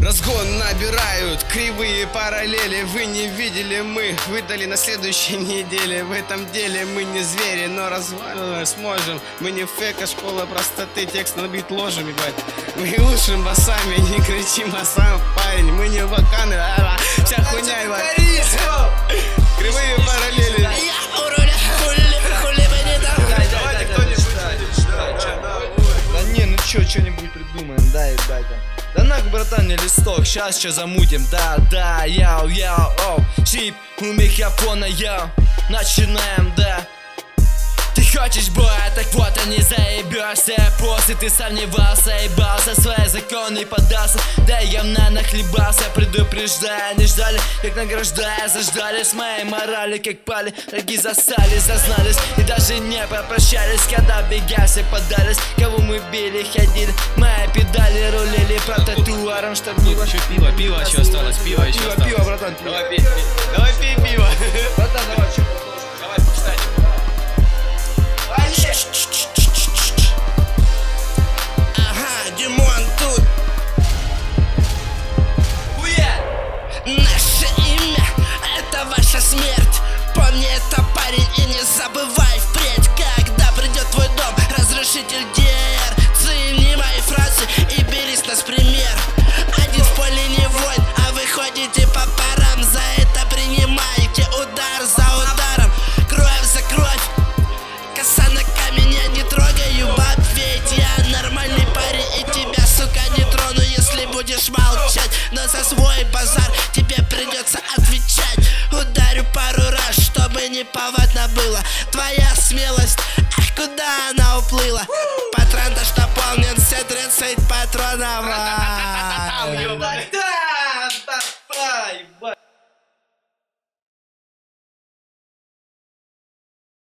Разгон набирают кривые параллели. Вы не видели, мы выдали на следующей неделе. В этом деле мы не звери, но разваливать сможем. Мы не фейк, а школа простоты. Текст набит ложем, ебать. Мы лучшим басами, не кричим, а сам парень. Мы не ваканы, вся хуйня, ебать. Кривые параллели. Давайте кто-нибудь. Да не, ну чё, что-нибудь придумаем, дай там. Да нахуй, братан, мне листок, сейчас что замутим. Да, яу, оу. Чип, у микрофона, яу. Начинаем, да. Ты хочешь боя, так вот и не заебешься. После ты сомневался, ебался, свои законы поддался. Да явно нахлебался, предупреждая, не ждали, как награждая, заждали с моей морали, как пали. Враги застали, зазнались и даже не попрощались, когда бегали, поддались. Кого мы били, ходили, мои педали рулили по татуарам, чтоб не Еще пиво еще осталось, пиво еще осталось. Пиво, братан, пиво. Давай пей пиво. Братан, давай, что? Давай, почитай. Ага, Димон тут. Наше имя — это ваша смерть. Помни это, парень, и не забывай впредь. Когда придет твой дом, разрушитель ДР, цени мои фразы и берись нас пример. Один в поле не воин, а вы ходите по парам. За это принимайте удар за ударом. Кровь за кровь, коса на камень, я не трогаю баб, ведь я нормальный парень и тебя, сука, не трону, если будешь молчать. Но за свой базар тебе придется отвечать. Ударю пару раз, чтобы не повадно было. Твоя смелость, ах, куда она уплыла? Патрон-то что полнен, все 30 патронов.